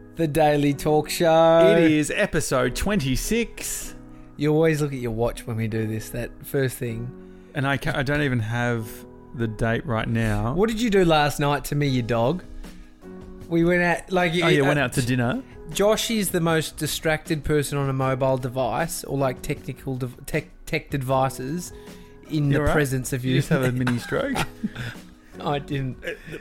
The Daily Talk Show. It is episode 26. You always look at your watch when we do this, that first thing. And I don't even have the date right now. What did you do last night to me, you dog? We went out... went out to dinner. Josh is the most distracted person on a mobile device or like technical tech devices in the presence of you. You just have a mini stroke. I didn't.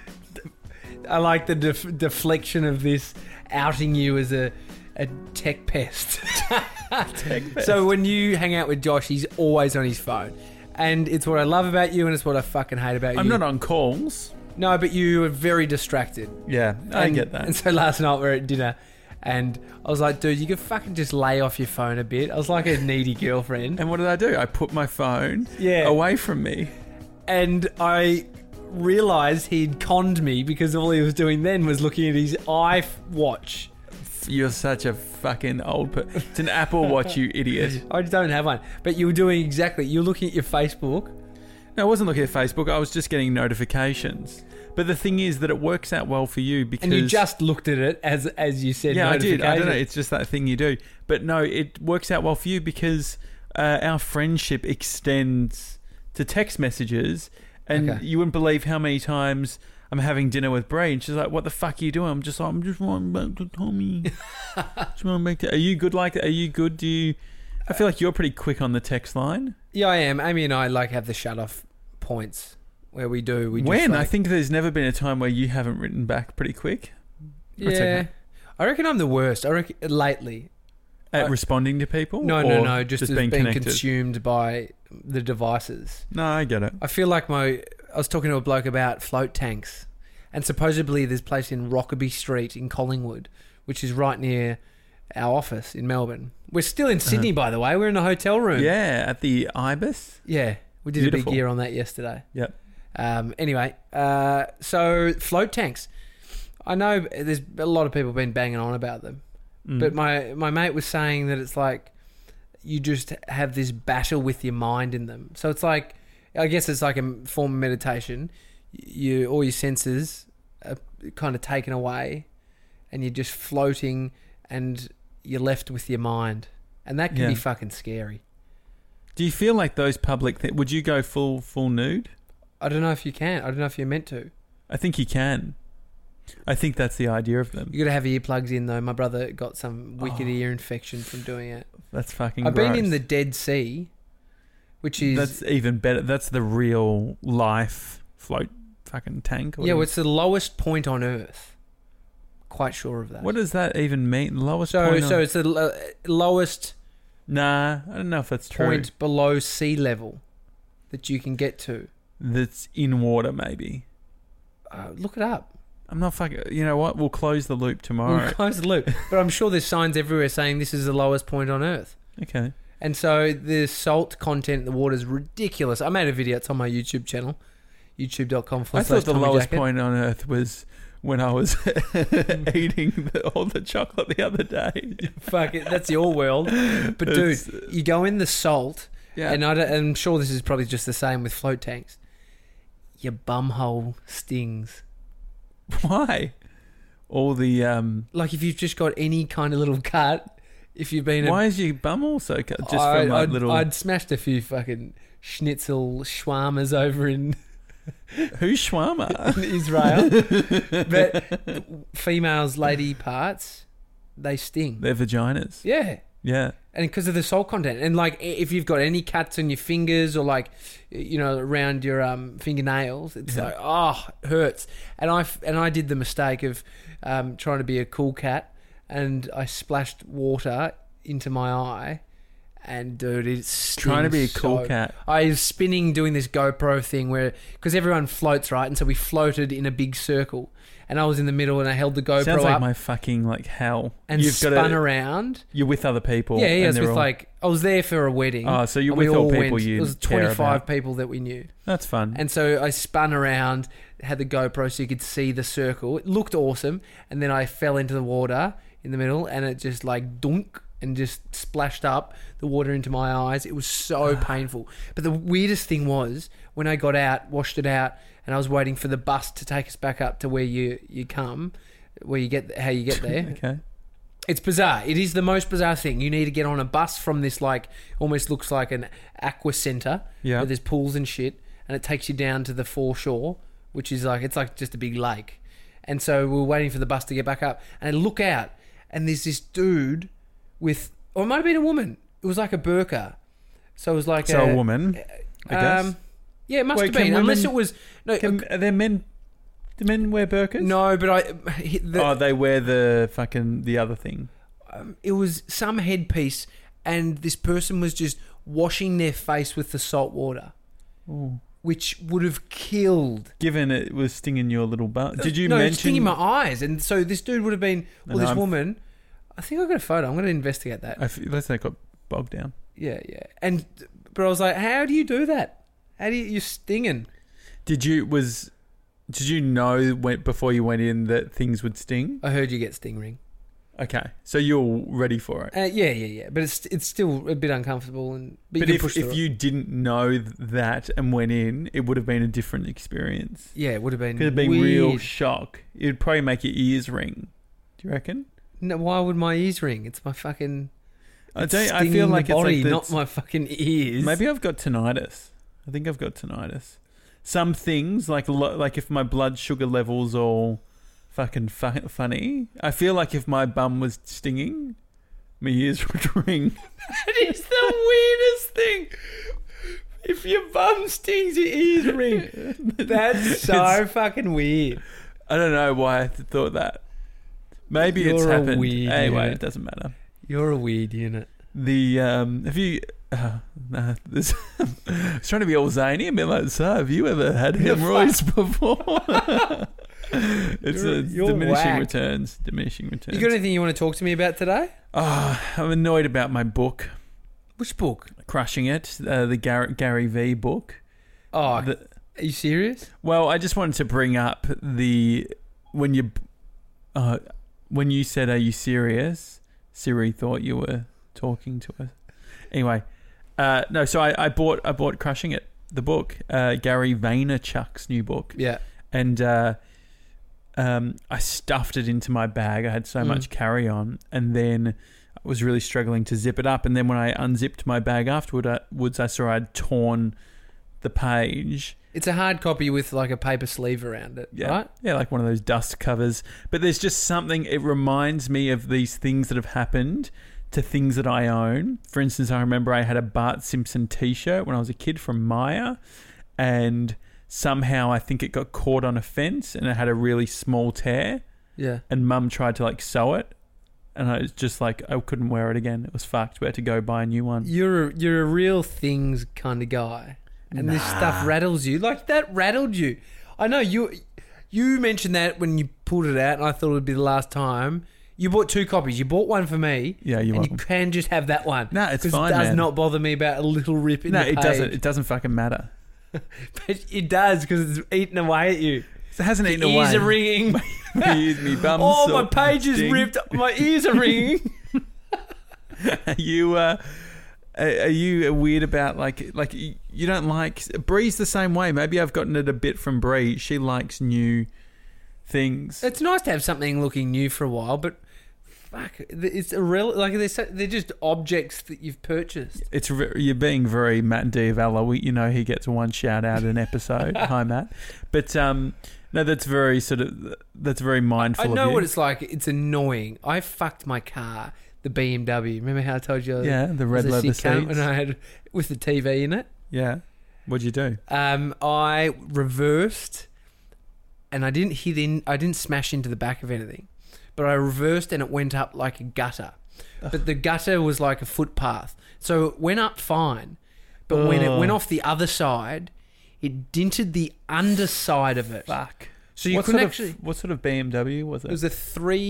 I like the deflection of this outing you as a tech pest. Tech pest. So when you hang out with Josh, he's always on his phone. And it's what I love about you and it's what I fucking hate about you. I'm not on calls. No, but you were very distracted. Yeah, I get that. And so last night we were at dinner and I was like, dude, you could fucking just lay off your phone a bit. I was like a needy girlfriend. And what did I do? I put my phone Yeah. away from me. And I realised he'd conned me because all he was doing then was looking at his iWatch. You're such a fucking old person. It's an Apple Watch, you idiot. I don't have one. But you were doing exactly... You were looking at your Facebook. No, I wasn't looking at Facebook. I was just getting notifications. But the thing is that it works out well for you because... And you just looked at it as you said. Yeah, I did. I don't know. It's just that thing you do. But no, it works out well for you because our friendship extends to text messages. And you wouldn't believe how many times I'm having dinner with Brie and she's like, what the fuck are you doing? I'm just running back to Tommy. Are you good like that? Are you good? I feel like you're pretty quick on the text line. Yeah, I am. Amy and I have the shut-off points where we do. I think there's never been a time where you haven't written back pretty quick. Yeah. Okay. I reckon I'm the worst. I reckon lately. At responding to people? No. Just as being connected? Consumed by the devices. No, I get it. I feel like I was talking to a bloke about float tanks. And supposedly there's a place in Rockaby Street in Collingwood, which is right near our office in Melbourne. We're still in Sydney, by the way. We're in a hotel room. Yeah, at the Ibis. Yeah, we did Beautiful. a big year on that yesterday. Yep. Anyway, so float tanks. I know there's a lot of people been banging on about them. But my mate was saying that it's like you just have this battle with your mind in them. So it's like, I guess it's like a form of meditation. All your senses are kind of taken away and you're just floating and you're left with your mind. And that can be fucking scary. Do you feel like those public would you go full nude? I don't know if you can. I don't know if you're meant to. I think you can. I think that's the idea of them. You got to have earplugs in though. My brother got some wicked ear infection from doing it. That's fucking I've gross. been in the Dead Sea, which is... That's even better. That's the real life float fucking tank. Well, it's the lowest point on Earth. Quite sure of that. What does that even mean? Lowest point So it's the lowest... Nah, I don't know if that's true. Point below sea level that you can get to. That's in water, maybe. Look it up. I'm not fucking... You know what? We'll close the loop tomorrow. We'll close the loop. But I'm sure there's signs everywhere saying this is the lowest point on Earth. Okay. And so the salt content in the water is ridiculous. I made a video. It's on my YouTube channel. YouTube.com/. I thought the lowest point on Earth was when I was eating all the chocolate the other day. Fuck it. That's your world. But dude, you go in the salt... Yeah. And I'm sure this is probably just the same with float tanks. Your bumhole stings. Why? All the... Like if you've just got any kind of little cut, if you've been... Why is your bum also cut? Just from like little... I'd smashed a few fucking schnitzel shawarmas over in... Who's shawarma? In Israel. But females' lady parts, they sting. Their vaginas. Yeah. Yeah. And because of the salt content. And like if you've got any cuts on your fingers or like, around your fingernails, it's like, hurts. And I did the mistake of trying to be a cool cat and I splashed water into my eye. And dude, it's trying to be a cool cat. I was spinning, doing this GoPro thing where, because everyone floats, right? And so we floated in a big circle. And I was in the middle and I held the GoPro Sounds like up. my fucking hell. And spun around. You're with other people. Yeah, I was with I was there for a wedding. Oh, so you're with all people you care about. It was 25 people that we knew. That's fun. And so I spun around, had the GoPro so you could see the circle. It looked awesome. And then I fell into the water in the middle and it just like dunk and just splashed up the water into my eyes. It was so painful. But the weirdest thing was when I got out, washed it out, and I was waiting for the bus to take us back up to where you come, where you get how you get there. Okay. It's bizarre. It is the most bizarre thing. You need to get on a bus from this almost looks like an aqua centre where there's pools and shit, and it takes you down to the foreshore, which is it's like just a big lake. And so we were waiting for the bus to get back up, and I look out, and there's this dude with, or it might have been a woman. It was like a burqa. So it was like a woman, I guess. Yeah, it must have been. Unless it was... No, are there men... Do men wear burqas? No, but they wear the other thing. It was some headpiece, and this person was just washing their face with the salt water. Ooh. Which would have killed. Given it was stinging your little butt. Did you mention... No, it was stinging my eyes. And so this dude would have been... this woman... I think I got a photo. I'm going to investigate that. Let's say it got bogged down. Yeah. But I was like, how do you do that? You're stinging. Did you know before you went in that things would sting? I heard you get sting ring. Okay, so you're ready for it. Yeah. But it's still a bit uncomfortable. But if you didn't know that and went in, it would have been a different experience. Yeah, it would have been. Could have been real shock. It would probably make your ears ring. Do you reckon? No, why would my ears ring? It's my fucking... I feel like body, it's like not my fucking ears. Maybe I've got tinnitus. I think I've got tinnitus. Some things, like if my blood sugar level's all fucking funny, I feel like if my bum was stinging, my ears would ring. That is the weirdest thing. If your bum stings, your ears ring. That's so fucking weird. I don't know why I thought that. Maybe it's happened. Anyway, it doesn't matter. You're a weird unit. Have you... I was trying to be all zany and be like, so have you ever had hemorrhoids before? It's diminishing returns. You got anything you want to talk to me about today? I'm annoyed about my book. Which book? Crushing It, the Gary V book. Are you serious? Well, I just wanted to bring up when you said, "Are you serious?" Siri thought you were talking to us. Anyway, no. So I bought Crushing It, the book, Gary Vaynerchuk's new book. Yeah. And I stuffed it into my bag. I had so much carry on, and then I was really struggling to zip it up. And then when I unzipped my bag afterwards, I saw I'd torn the page. It's a hard copy with like a paper sleeve around it, right? Yeah, like one of those dust covers. But there's just something, it reminds me of these things that have happened to things that I own. For instance, I remember I had a Bart Simpson t-shirt when I was a kid from Maya, and somehow I think it got caught on a fence and it had a really small tear. Yeah. And Mum tried to like sew it, and I was just like, I couldn't wear it again. It was fucked. We had to go buy a new one. You're a real things kind of guy. And this stuff rattles you. Like, that rattled you. I know you mentioned that when you pulled it out, and I thought it would be the last time. You bought 2 copies. You bought one for me. Yeah, you can just have that one. No, it's fine, it does not bother me about a little rip in the page. No, it doesn't. It doesn't fucking matter. But it does, because it's eating away at you. It hasn't eaten away. Ears are ringing. Me bum. My page is ripped. My ears are ringing. Are you weird about like you don't like Bree's the same way? Maybe I've gotten it a bit from Bree. She likes new things. It's nice to have something looking new for a while, but fuck, it's like they're just objects that you've purchased. You're being very Matt Diavella. He gets one shout out an episode. Hi Matt, but no, that's very mindful. I know of you. what it's like. It's annoying. I fucked my car. The BMW. Remember how I told you? Yeah, the red leather seats. And I had with the TV in it. Yeah. What'd you do? I reversed, and I didn't smash into the back of anything, but I reversed and it went up like a gutter. But the gutter was like a footpath, so it went up fine. But when it went off the other side, it dented the underside of it. Fuck. So you couldn't actually. What sort of BMW was it? It was a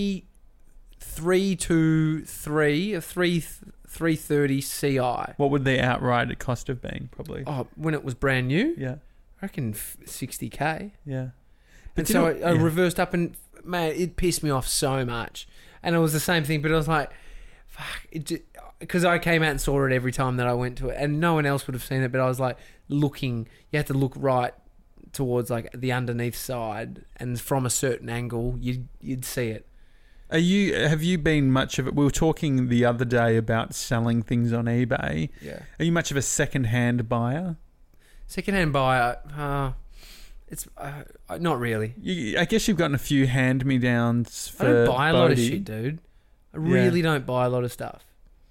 330 Ci. What would the outright cost have been? Probably. Oh, when it was brand new? Yeah. I reckon 60k. Yeah. And so I reversed up, and man, it pissed me off so much. And it was the same thing, but I was like, fuck, because I came out and saw it every time that I went to it, and no one else would have seen it, but I was like you had to look right towards like the underneath side, and from a certain angle, you'd see it. Have you been much of it? We were talking the other day about selling things on eBay. Yeah. Are you much of a second-hand buyer? Second-hand buyer, it's not really. I guess you've gotten a few hand-me-downs for I don't buy a lot of Bodhi. shit, dude. I really don't buy a lot of stuff.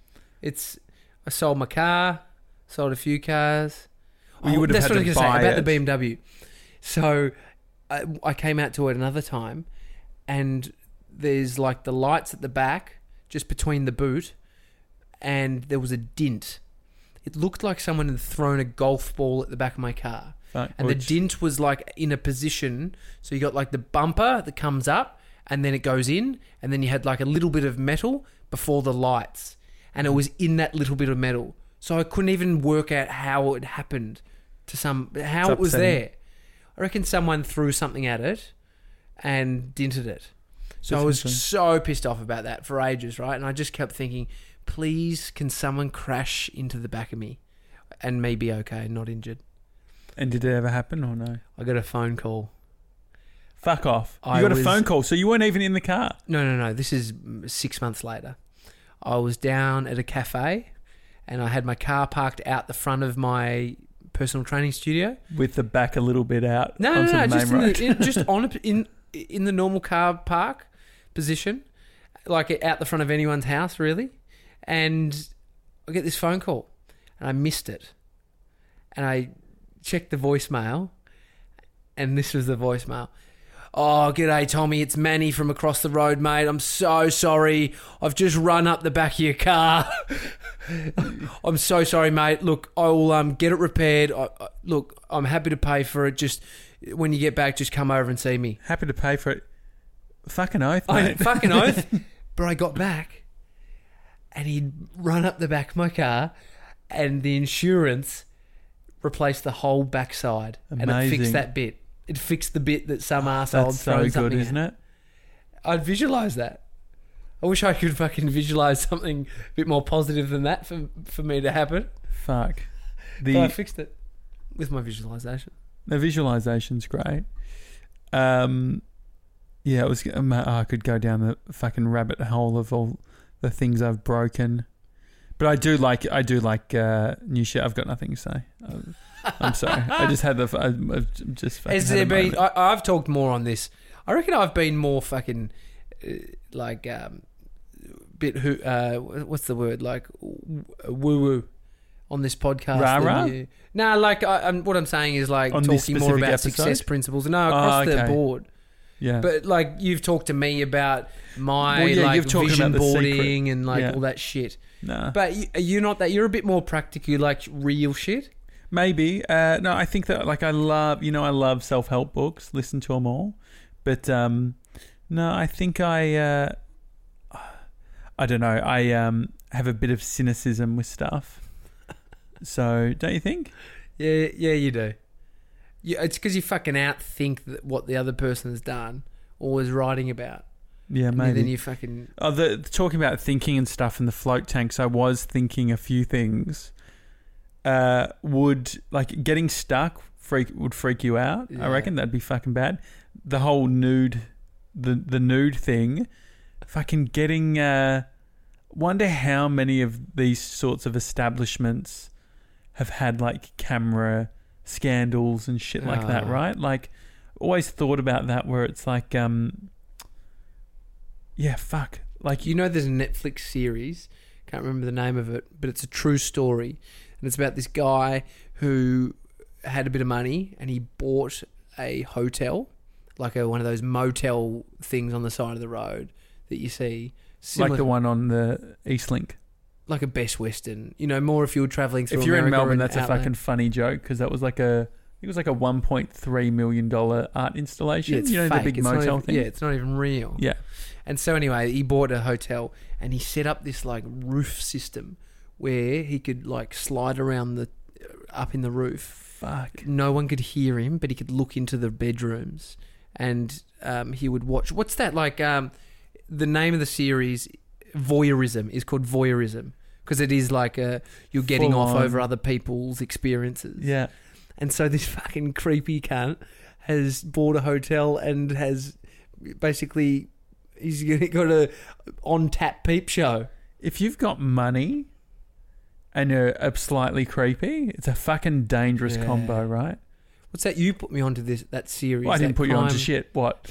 I sold my car, sold a few cars. Well, you would have that's had what I was to going to buy say about it. the BMW. So I came out to it another time, and there's like the lights at the back, just between the boot, and there was a dint. It looked like someone had thrown a golf ball at the back of my car. The dint was like in a position, so you got like the bumper that comes up, and then it goes in, and then you had like a little bit of metal before the lights, and it was in that little bit of metal. So I couldn't even work out how it happened how it was there. I reckon someone threw something at it and dinted it. So I was so pissed off about that for ages, right? And I just kept thinking, please, can someone crash into the back of me and me be okay, not injured? And did it ever happen or no? I got a phone call. Fuck off. You got a phone call, so you weren't even in the car? No. This is 6 months later. I was down at a cafe, and I had my car parked out the front of my personal training studio. With the back a little bit out No, onto the main just road? in the normal car park position, like out the front of anyone's house, really. And I get this phone call, and I missed it. And I checked the voicemail, and this was the voicemail. Oh, g'day, Tommy. It's Manny from across the road, mate. I'm so sorry. I've just run up the back of your car. I'm so sorry, mate. Look, I'll get it repaired. Look, I'm happy to pay for it. Just when you get back, just come over and see me. Happy to pay for it. Fucking oath, mate. Fucking oath. But I got back, and he'd run up the back of my car, and the insurance replaced the whole backside. Amazing. And it fixed that bit. It fixed the bit that some arsehole That's so good, isn't it? I'd visualise that. I wish I could fucking visualise something a bit more positive than that for me to happen. Fuck. But I fixed it with my visualisation. The visualisation's great. Yeah, it was. I could go down the fucking rabbit hole of all the things I've broken, but I do like new shit. I've got nothing to say. I'm sorry. I just had I've just. Has there been? I've talked more on this. I reckon I've been more fucking bit what's the word, like woo woo on this podcast. Rah-rah? Nah, like what I'm saying is like on talking more about episode? success principles. No, across the board. Yeah, but like you've talked to me about my you've talked vision about the boarding secret. and like all that shit. No, but you're not that. You're a bit more practical. You like real shit. Maybe. No, I think that like I love self-help books. Listen to them all, but no, I think I don't know. I have a bit of cynicism with stuff. So don't you think? Yeah, you do. Yeah, it's because you fucking outthink what the other person has done or was writing about. Yeah, maybe. And then you fucking... talking about thinking and stuff in the float tanks, I was thinking a few things. Like getting stuck would freak you out. Yeah. I reckon that'd be fucking bad. The whole nude, the nude thing, fucking getting... wonder how many of these sorts of establishments have had like camera scandals and shit like that, right? Like, always thought about that where it's like, yeah, fuck. Like, you know, there's a Netflix series, can't remember the name of it, but it's a true story. And it's about this guy who had a bit of money and he bought a hotel, like one of those motel things on the side of the road that you see. Like the one on the Eastlink. Like a Best Western, you know, more if you were travelling through America. If you're in Melbourne, that's Outland. a fucking funny joke because that was like it was like a $1.3 million art installation. Yeah, it's you know, fake. the big It's motel thing. Yeah, it's not even real. Yeah. And so anyway, he bought a hotel and he set up this like roof system where he could like slide around up in the roof. Fuck. No one could hear him, but he could look into the bedrooms and he would watch. What's that like? The name of the series, Voyeurism, is called Voyeurism because it is like you're getting off over other people's experiences. Yeah. And so this fucking creepy cunt has bought a hotel and has basically he's got a on tap peep show. If you've got money and you're slightly creepy, it's a fucking dangerous combo, right? What's that? You put me onto that series. Well, I didn't put you onto shit. What?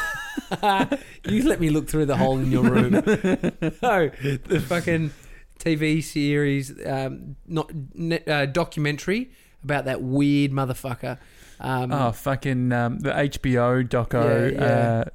You let me look through the hole in your room. No, the fucking TV series, documentary about that weird motherfucker. The HBO doco.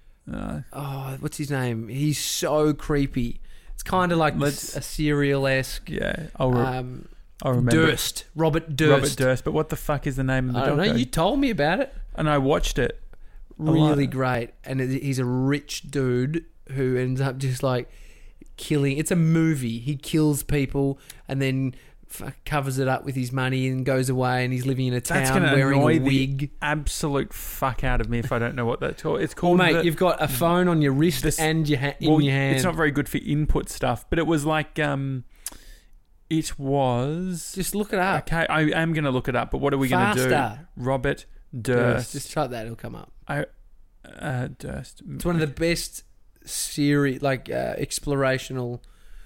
What's his name? He's so creepy. It's kind of like a serial-esque. Yeah, I'll remember. Durst. Robert Durst. Robert Durst. But what the fuck is the name of the doco? I don't know. You told me about it. And I watched it. Really great. And he's a rich dude who ends up just like killing. It's a movie. He kills people and then covers it up with his money and goes away, and he's living in a town wearing a wig. The absolute fuck out of me if I don't know what that's called. It's called. Well, mate, you've got a phone on your wrist and your in your hand. It's not very good for input stuff, but it was like it was. Just look it up. Okay, I am going to look it up. But what are we going to do? Robert Durst. Just type that; it'll come up. Durst. It's one of the best series, like explorational.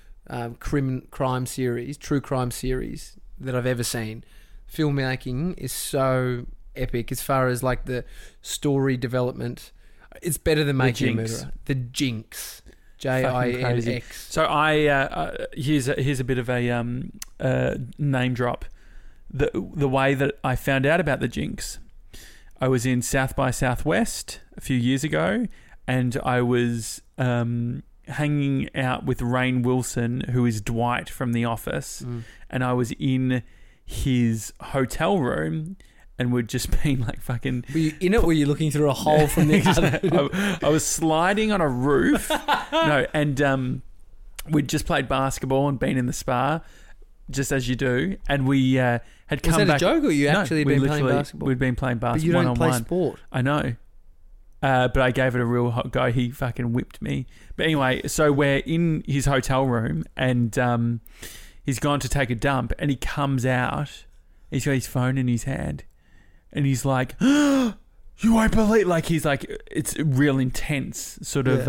Crime series, true crime series that I've ever seen. Filmmaking is so epic as far as like the story development. It's better than making a murderer. The Jinx, Jinx. So here's a bit of a name drop. The way that I found out about the Jinx, I was in South by Southwest a few years ago, and I was hanging out with Rainn Wilson, who is Dwight from The Office, and I was in his hotel room, and we'd just been like fucking. Were you in it? Or were you looking through a hole from the other? I was sliding on a roof. And we'd just played basketball and been in the spa, just as you do, and we had come back. Was that a joke, or you actually been playing basketball? We'd been playing basketball. But you don't play sport. I know. But I gave it a real hot go. He fucking whipped me. But anyway, so we're in his hotel room, and he's gone to take a dump, and he comes out. He's got his phone in his hand, and he's like, "You won't believe!" Like he's like, it's a real intense sort of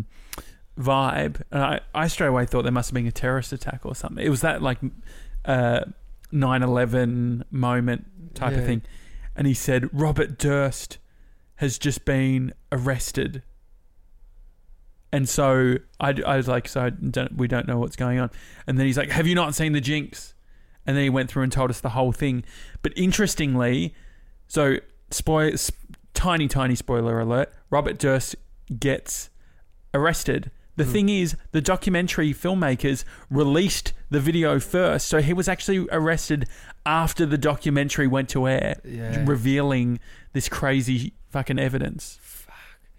vibe. And I straight away thought there must have been a terrorist attack or something. It was that like 9/11 moment type of thing. And he said, Robert Durst has just been arrested. And so I was like, we don't know what's going on. And then he's like, have you not seen the Jinx? And then he went through and told us the whole thing. But interestingly, so tiny spoiler alert, Robert Durst gets arrested. The thing is, the documentary filmmakers released the video first, so he was actually arrested after the documentary went to air, revealing this crazy fucking evidence. Fuck.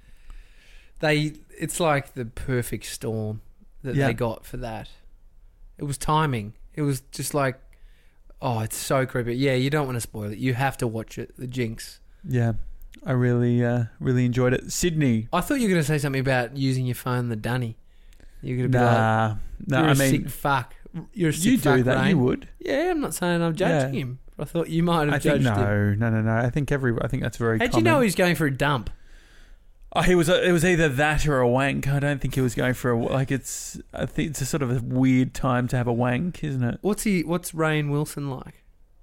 It's like the perfect storm that they got for that. It was timing. It was just like, oh, it's so creepy. Yeah, you don't want to spoil it. You have to watch it, The Jinx. Yeah. I really enjoyed it. Sydney. I thought you were going to say something about using your phone, the dunny. You're going to be you're a sick fuck. You're a sick fuck, do that. Rainn. You would. Yeah, I'm not saying I'm judging him. I thought you might have judged him. No. I think that's very common. How'd you know he was going for a dump? Oh, it was either that or a wank. I don't think he was going for I think it's a sort of a weird time to have a wank, isn't it? What's Rainn Wilson like?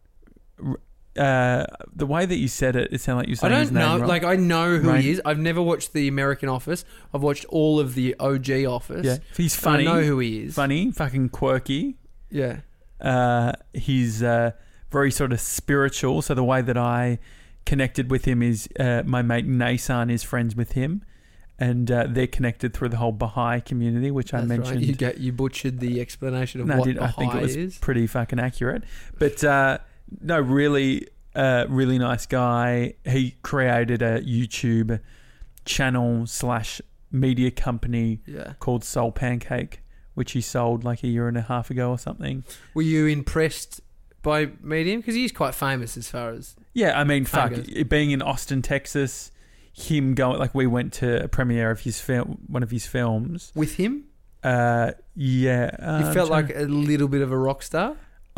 The way that you said it sounded like you said his name wrong. Like, I know who he is. I've never watched the American Office. I've watched all of the OG Office. Yeah, he's funny. I know who he is. Funny, fucking quirky. Yeah. He's very sort of spiritual. So the way that I connected with him is my mate Nasan is friends with him, and they're connected through the whole Baha'i community, which I mentioned. Right. You butchered the explanation of what Baha'i is. I think it was pretty fucking accurate. But no, really nice guy. He created a YouTube channel / media company called Soul Pancake, which he sold like a year and a half ago or something. Were you impressed by meeting him? Because he's quite famous as far as... Yeah, I mean, being in Austin, Texas, him going... Like, we went to a premiere of one of his films. With him? Yeah. You felt like a little bit of a rock star?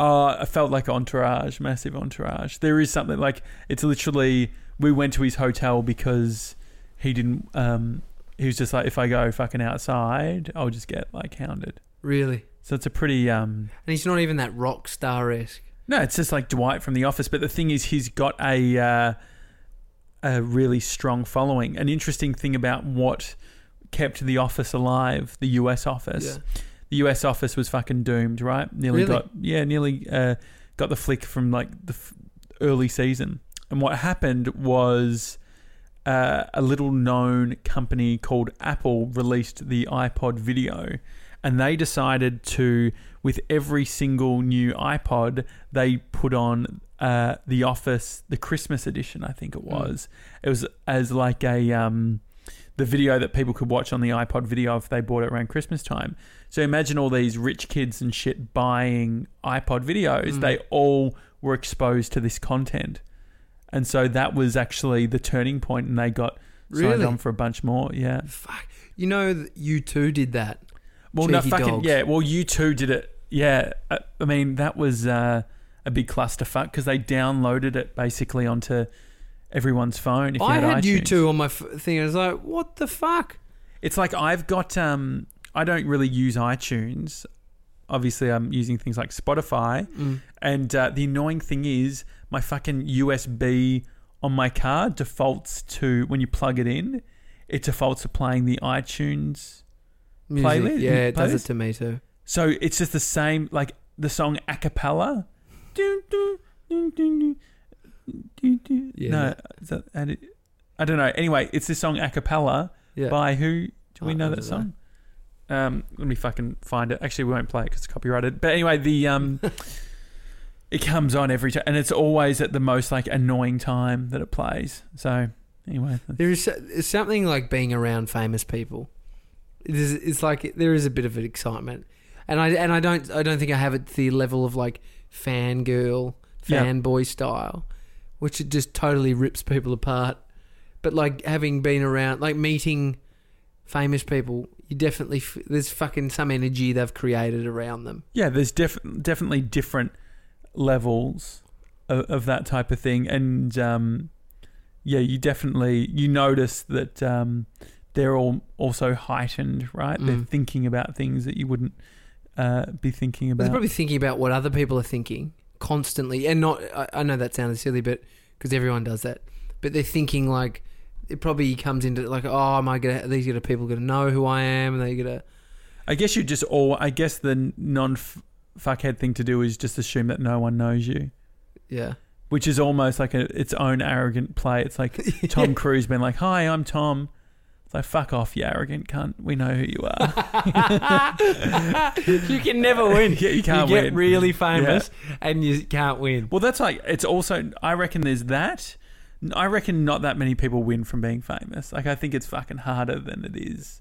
I felt like Entourage, massive Entourage. There is something like, it's literally, we went to his hotel because he didn't, he was just like, if I go fucking outside, I'll just get like hounded. Really? So it's a pretty... And he's not even that rock star-esque. No, it's just like Dwight from The Office. But the thing is, he's got a really strong following. An interesting thing about what kept The Office alive, the US Office. Yeah. The US Office was fucking doomed, right? Nearly got the flick from like the early season. And what happened was a little known company called Apple released the iPod video, and they decided to, with every single new iPod, they put on The Office, the Christmas edition, I think it was. It was as like a the video that people could watch on the iPod video if they bought it around Christmas time. So imagine all these rich kids and shit buying iPod videos. They all were exposed to this content. And so that was actually the turning point, and they got signed on for a bunch more. Yeah. Fuck. You know, U2 did that. Well, Cheeky no, fucking dogs. yeah. Well, U2 did it. Yeah, I mean that was a big clusterfuck because they downloaded it basically onto everyone's phone. If you had iTunes. U2 on my thing. I was like, what the fuck? It's like I've got. I don't really use iTunes. Obviously, I'm using things like Spotify, and the annoying thing is my fucking USB on my car defaults to, when you plug it in, it defaults to playing the iTunes music. Playlist. Yeah, it does it to me too. So it's just the same, like the song a cappella. Yeah. No, is that, I don't know. Anyway, it's this song a cappella by who? Do we know that song? Let me fucking find it. Actually, we won't play it because it's copyrighted. But anyway, the it comes on every time, and it's always at the most like annoying time that it plays. So anyway, there's something like being around famous people. It's like there is a bit of an excitement, and I don't think I have it to the level of like fanboy style, which it just totally rips people apart. But like having been around, like meeting famous people, you definitely there's fucking some energy they've created around them. Yeah, there's definitely different levels of that type of thing, and you notice that they're all also heightened, right? They're thinking about things that you wouldn't be thinking about. They're probably thinking about what other people are thinking constantly, and not. I know that sounds silly, but because everyone does that, but they're thinking like. It probably comes into like, oh, am I gonna? Are these people gonna know who I am? And they gonna? I guess you just I guess the non-fuckhead thing to do is just assume that no one knows you. Yeah. Which is almost like its own arrogant play. It's like Tom Cruise being like, "Hi, I'm Tom." It's like, fuck off, you arrogant cunt. We know who you are. You can never win. Yeah, you can't win. You get really famous and you can't win. Well, that's like, it's also, I reckon there's that. I reckon not that many people win from being famous. Like, I think it's fucking harder than it is.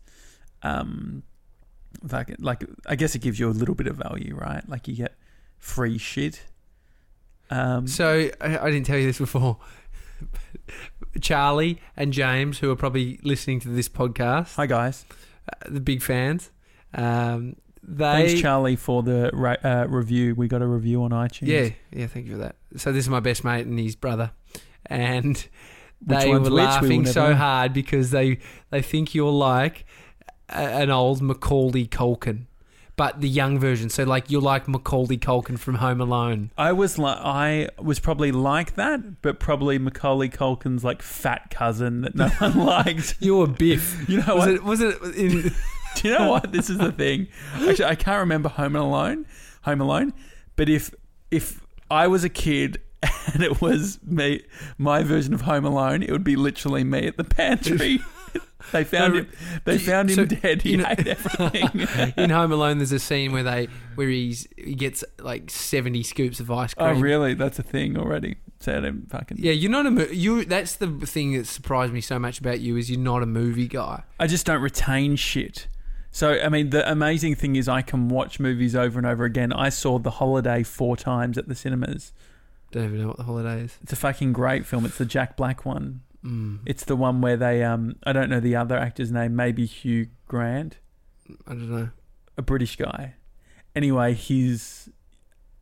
Like, I guess it gives you a little bit of value, right? Like, you get free shit. So, I didn't tell you this before. Charlie and James, who are probably listening to this podcast. Hi, guys. The big fans. Thanks, Charlie, for the review. We got a review on iTunes. Yeah, thank you for that. So, this is my best mate and his brother. And they were laughing so hard because they think you're like an old Macaulay Culkin, but the young version. So like you're like Macaulay Culkin from Home Alone. I was probably like that, but probably Macaulay Culkin's like fat cousin that no one liked. You were Biff. You know what? Was it in? Do you know what? This is the thing. Actually, I can't remember Home Alone, but if I was a kid. And it was me, my version of Home Alone. It would be literally me at the pantry. They found him. They found him dead. He ate everything. In Home Alone, there's a scene where he gets like 70 scoops of ice cream. Oh, really? That's a thing already. So I don't fucking. Yeah, you're not that's the thing that surprised me so much about you is you're not a movie guy. I just don't retain shit. So, I mean, the amazing thing is I can watch movies over and over again. I saw The Holiday 4 times at the cinemas. Don't even know what The Holiday is. It's a fucking great film. It's the Jack Black one. It's the one where they I don't know the other actor's name. Maybe Hugh Grant. I don't know. A British guy. Anyway,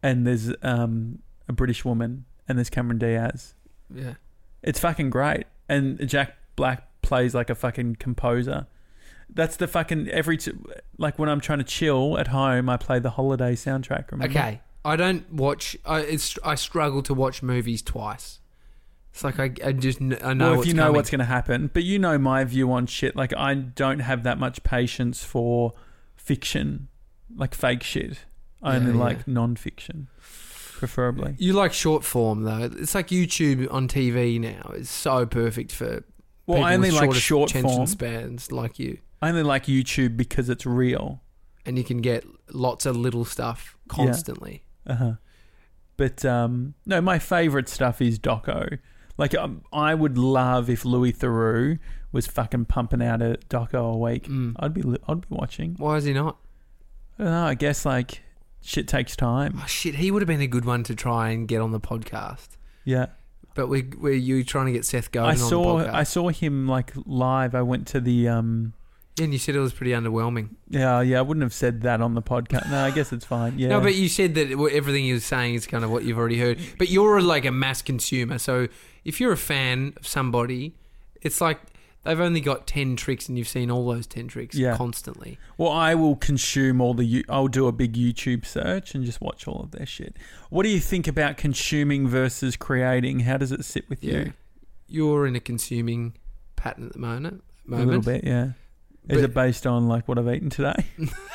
and there's a British woman, and there's Cameron Diaz. Yeah. It's fucking great. And Jack Black plays like a fucking composer. That's the fucking like when I'm trying to chill at home, I play the Holiday soundtrack. Remember? Okay, I don't watch. I struggle to watch movies twice. It's like I know. Well, if you know what's going to happen, but you know my view on shit. Like I don't have that much patience for fiction, like fake shit. I only like non-fiction, preferably. You like short form though. It's like YouTube on TV now. It's so perfect for. Well, I only like short form spans like you. I only like YouTube because it's real. And you can get lots of little stuff constantly. Yeah. But, no, my favourite stuff is doco. Like, I would love if Louis Theroux was fucking pumping out a doco a week. I'd be watching. Why is he not? I don't know. I guess, like, shit takes time. Oh, shit. He would have been a good one to try and get on the podcast. Yeah. But were you trying to get Seth going on the podcast? I saw him, like, live. I went to the... Yeah, and you said it was pretty underwhelming. Yeah, I wouldn't have said that on the podcast. No, I guess it's fine. Yeah. No, but you said that everything you were saying is kind of what you've already heard. But you're like a mass consumer. So if you're a fan of somebody, it's like they've only got 10 tricks and you've seen all those 10 tricks constantly. Well, I will consume I'll do a big YouTube search and just watch all of their shit. What do you think about consuming versus creating? How does it sit with you? You're in a consuming pattern at the moment. A little bit, yeah. Is it based on like what I've eaten today?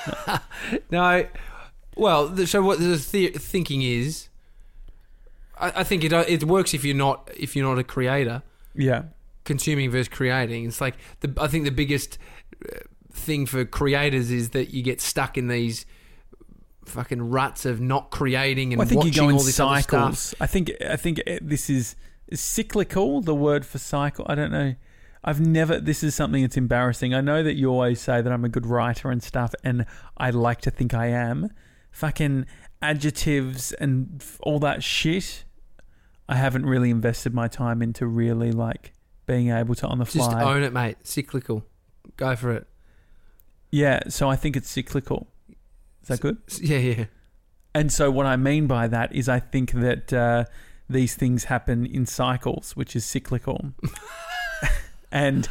No. Well, so what the thinking is, I think it works if you're not a creator. Yeah. Consuming versus creating. It's like I think the biggest thing for creators is that you get stuck in these fucking ruts of not creating and watching all this other stuff. I think this is cyclical. The word for cycle. I don't know. This is something that's embarrassing. I know that you always say that I'm a good writer and stuff, and I like to think I am. Fucking adjectives and all that shit, I haven't really invested my time into really, like, being able to on the fly. Just own it, mate. Cyclical. Go for it. Yeah, so I think it's cyclical. Is that good? Yeah. And so what I mean by that is I think that these things happen in cycles, which is cyclical. And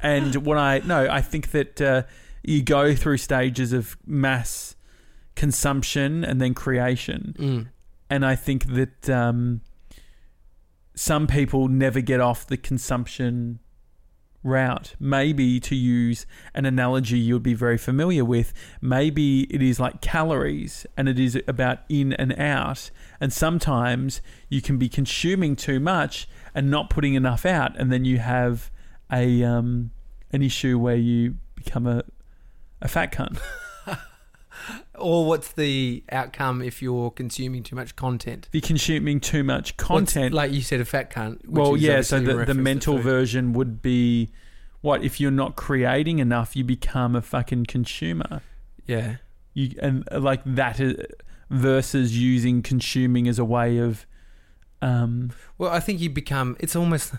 I think that you go through stages of mass consumption and then creation. And I think that some people never get off the consumption route. Maybe, to use an analogy you would be very familiar with, maybe it is like calories and it is about in and out. And sometimes you can be consuming too much and not putting enough out, and then you have an issue where you become a fat cunt. Or what's the outcome if you're consuming too much content? If you're consuming too much content... like you said, a fat cunt. Well, yeah, so the mental version would be, what, if you're not creating enough, you become a fucking consumer. Yeah. And like that versus using consuming as a way of... Well, I think you become... It's almost...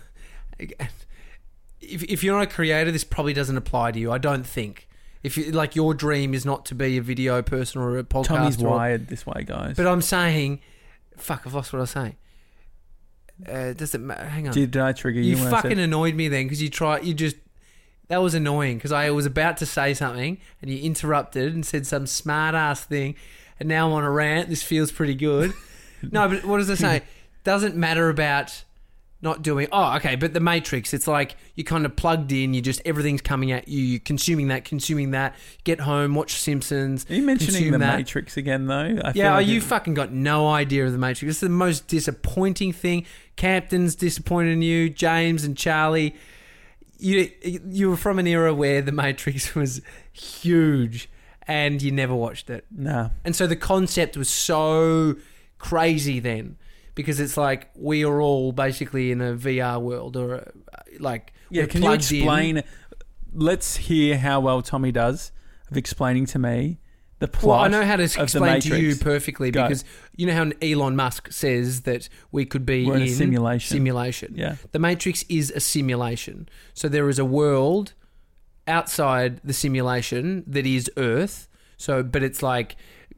If you're not a creator, this probably doesn't apply to you. I don't think. If you, like, your dream is not to be a video person or a podcaster. Tommy's wired this way, guys. But I'm saying, fuck, I've lost what I was saying. Does it matter? Hang on. Did I trigger you? You fucking annoyed me then because that was annoying because I was about to say something and you interrupted and said some smart ass thing, and now I'm on a rant. This feels pretty good. No, but what does I say? Doesn't matter about not doing... Oh, okay, but the Matrix, it's like you're kind of plugged in, everything's coming at you, you're consuming that, get home, watch Simpsons. Are you mentioning the Matrix again, though? You fucking got no idea of the Matrix. It's the most disappointing thing. Captain's disappointed in you, James and Charlie. You were from an era where the Matrix was huge and you never watched it. No. And so the concept was so crazy then. Because it's like we are all basically in a VR world, or like can you explain? Let's hear how well Tommy does of explaining to me the plot. Well, I know how to explain to you perfectly because you know how Elon Musk says that we could be in a simulation. Yeah, the Matrix is a simulation. So there is a world outside the simulation that is Earth. So, but it's like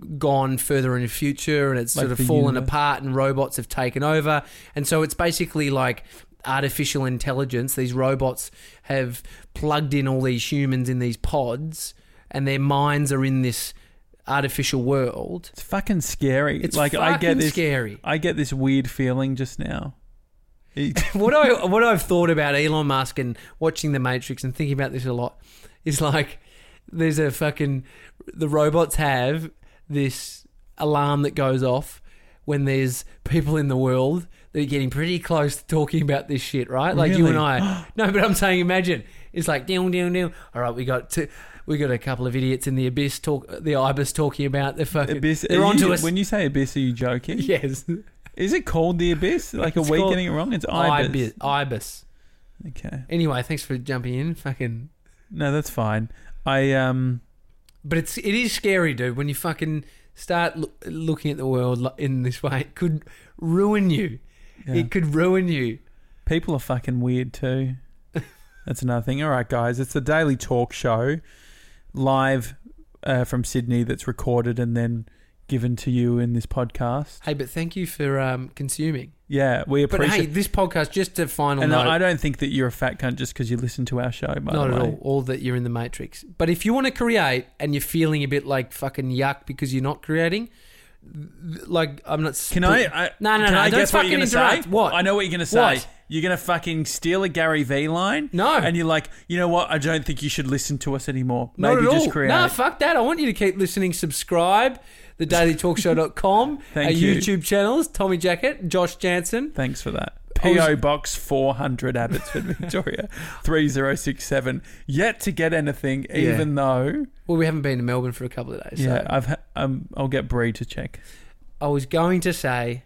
gone further in the future and it's Like sort of the fallen universe. apart and robots have taken over. And so it's basically like artificial intelligence. These robots have plugged in all these humans in these pods and their minds are in this artificial world. It's fucking scary. It's like fucking I get this scary. I get this weird feeling just now. What I've thought about Elon Musk and watching The Matrix and thinking about this a lot is like there's the robots have this alarm that goes off when there's people in the world that are getting pretty close to talking about this shit, right? Like you Really? and I. No, but I'm saying imagine. It's like down. All right, we got a couple of idiots in the Ibis talking about the fucking Abyss. They're onto us. When you say Abyss, are you joking? Yes. Is it called the Abyss? Like, are we called getting it wrong? It's Ibis. Ibis. Okay. Anyway, thanks for jumping in. Fucking. No, that's fine. But it is scary, dude. When you fucking start looking at the world in this way, it could ruin you. Yeah. It could ruin you. People are fucking weird too. That's another thing. All right, guys, it's the Daily Talk Show, live from Sydney. That's recorded and then given to you in this podcast. Hey, but thank you for consuming. Yeah, we But appreciate. hey, this podcast, just a final And note. I don't think that you're a fat cunt just because you listen to our show. By Not the at way. all that you're in the Matrix. But if you want to create and you're feeling a bit like fucking yuck because you're not creating, like I'm not. Can I? No. Can I Don't guess what you're fucking going to say? interrupt. What? I know what you're going to say. What? You're going to fucking steal a Gary Vee line. No. And you're like, you know what? I don't think you should listen to us anymore. Not Maybe at just all. create. No, fuck that. I want you to keep listening. Subscribe. thedailytalkshow.com. Thank our you. YouTube channels. Tommy Jacket, Josh Jansen. Thanks for that. P.O. Box 400, Abbotsford, Victoria, 3067. Yet to get anything, even though... Well, we haven't been to Melbourne for a couple of days. Yeah, So. I'll get Bree to check. I was going to say,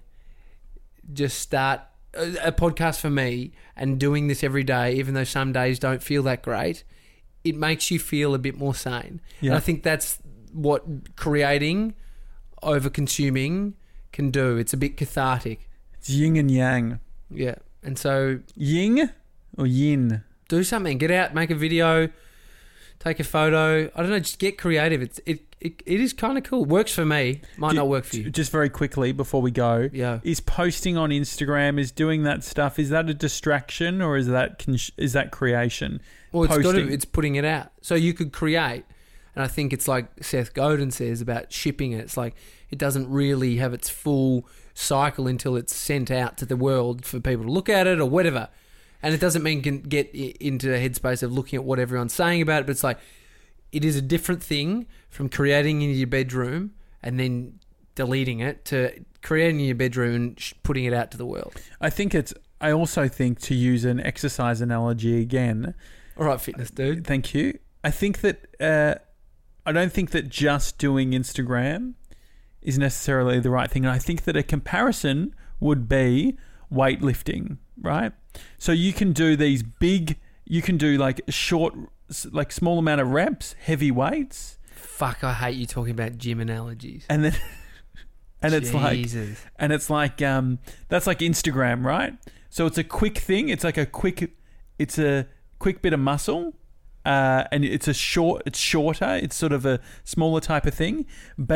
just start a podcast for me and doing this every day, even though some days don't feel that great. It makes you feel a bit more sane. Yeah. And I think that's what creating over consuming can do. It's a bit cathartic. It's yin and yang. Yeah. And so Ying or yin? do something. Get out, make a video, take a photo. I don't know, just get creative. It is kind of cool. Works for me. Might not work for you. Just very quickly before we go. Yeah. Is posting on Instagram, is doing that stuff, is that a distraction or is that creation? Well, Posting. it's putting it out. So you could create, and I think it's like Seth Godin says about shipping it. It's like it doesn't really have its full cycle until it's sent out to the world for people to look at it or whatever. And it doesn't mean you can get into a headspace of looking at what everyone's saying about it, but it's like it is a different thing from creating in your bedroom and then deleting it to creating in your bedroom and putting it out to the world. I also think, to use an exercise analogy again... All right, fitness dude. Thank you. I think that I don't think that just doing Instagram is necessarily the right thing. And I think that a comparison would be weightlifting, right? So you can do like short, like small amount of reps, heavy weights. Fuck, I hate you talking about gym analogies. And then, Jesus. it's like that's like Instagram, right? So it's a quick thing. It's like a quick bit of muscle, and it's shorter. It's sort of a smaller type of thing,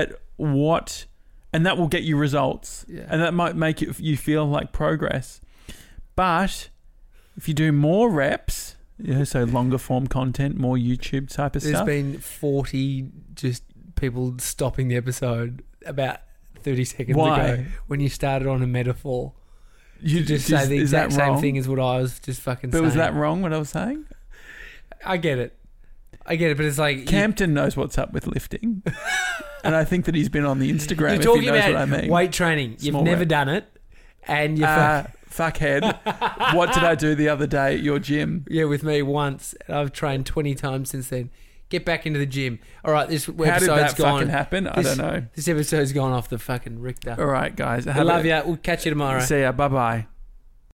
and that will get you results, and that might make you feel like progress. But if you do more reps, so longer form content, more YouTube type of stuff. There's been 40 just people stopping the episode about 30 seconds ago when you started on a metaphor. You just say the exact same thing as what I was just fucking saying. But was that wrong, what I was saying? I get it, but it's like... Campton knows what's up with lifting. And I think that he's been on the Instagram. You're talking if he knows about what I mean. weight training. You've never done it. And you're... fuckhead. What did I do the other day at your gym? Yeah, with me once. I've trained 20 times since then. Get back into the gym. All right, this episode's How did that gone. fucking happen? I don't know. This episode's gone off the fucking Richter. All right, guys. I love you. We'll catch you tomorrow. See ya. Bye-bye.